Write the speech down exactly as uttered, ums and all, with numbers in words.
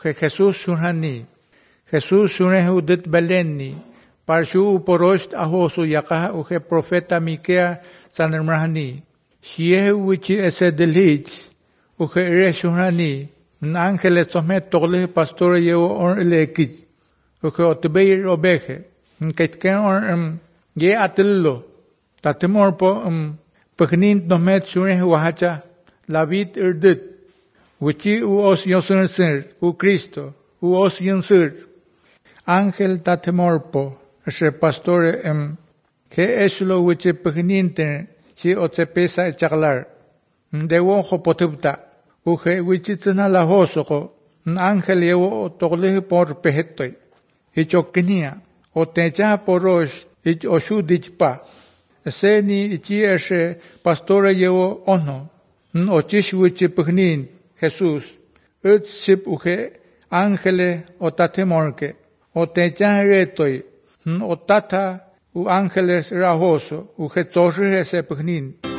que Jesús sunhani. Jesús sunehu dit belenni. Parshu uporost ahosu yakaha uhe profeta Mikea sanamrahani. Shiehu wichi ese delich. Uhe ire sunhani. Un ángel somet togle pastor yewo on elekij. Uhe otbeir obeje. Ketken on ye atillo. Tatemor po um pagnin nomet sunehu wahacha. La vid erdit. Wichi u os yosunsir. U Cristo. U os yansir. Ángel tatemorpo. Ese pastor em que es lo wichi pagninten. Si otsepesa echaglar. De wojo potubta. Uge wichitsana la hosoko. Ángel yewo togle por pehetoy. Icho kenia. O techa porosh. Ich oshu dichpa. Ese ni ichi ese pastor yewo ono. O chish wichi pagnin. Jesús. Ut sip uge ángele o tatemorke. O techa retoy. O tata u ángeles rahoso. Uge tzorre ese pagnin.